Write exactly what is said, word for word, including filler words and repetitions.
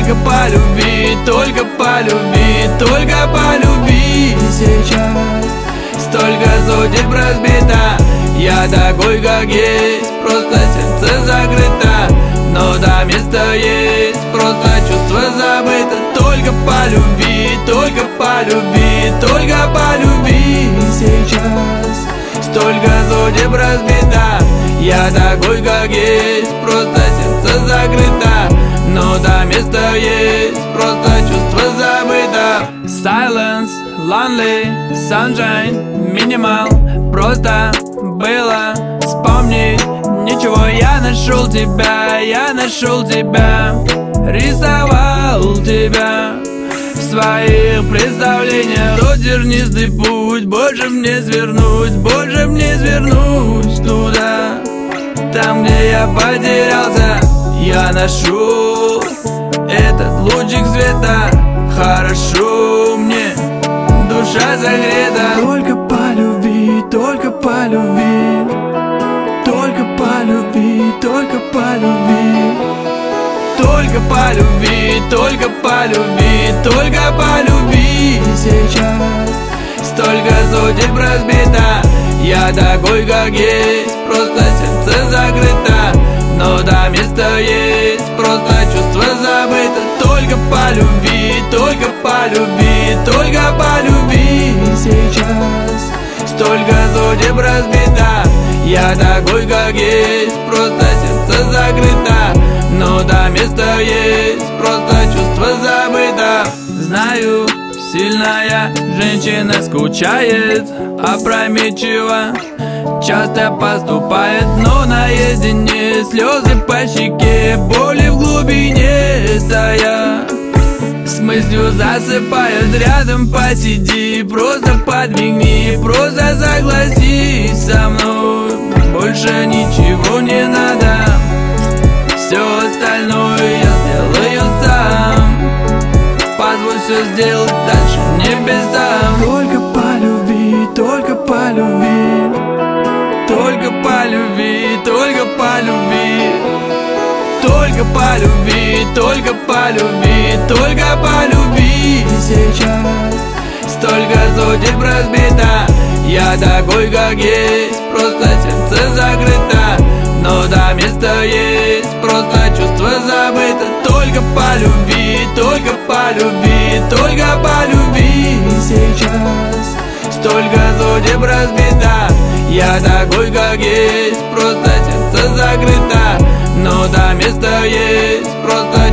Только по любви, только по любви, только по любви. Сейчас столько судеб разбито, я такой, как есть, просто сердце закрыто. Но да, место есть, просто чувство забыто. Только по любви, только по любви, только по любви. Сейчас столько судеб разбито, я такой, как есть, просто сердце закрыто. Но да, место есть, просто чувство забыто. Silence, lonely, sunshine, minimal. Просто было вспомнить ничего. Я нашел тебя, я нашел тебя, рисовал тебя в своих представлениях. Тот тернистый путь, больше мне свернуть, больше мне свернуть туда, там, где я потерялся. Я нашел этот лучик света, хорошо мне, душа согрета. Только по любви, только по любви, только по любви, только по любви. Только по любви, только по любви, только по любви. Сейчас столько судеб разбито, я такой, как есть, просто сердце закрыто. Но да, место есть, просто чувство забыто. Только по любви, только по любви, только по любви. Сейчас столько судеб разбито, я такой, как есть, просто сердце закрыто. Но да, место есть, просто чувство забыто. Знаю, сильная женщина скучает, опрометчиво часто поступает, но наедине слезы по щеке, боли в глубине тая. С мыслью засыпают, рядом посиди, просто подмигни, просто согласись со мной. Больше ничего не надо, все остальное я сделаю сам. Позволь все сделать дальше небесам. Только по любви, только по любви, только по любви, только по любви. Только по любви, только по любви, только по любви. Сейчас столько судеб разбито, я такой, как есть, просто сердце закрыто. Но да, место есть, просто чувство забыто. Только по любви, только по любви, только по любви. Сейчас столько судеб разбито, я такой, как есть, просто сердце закрыто. Но да, место есть, просто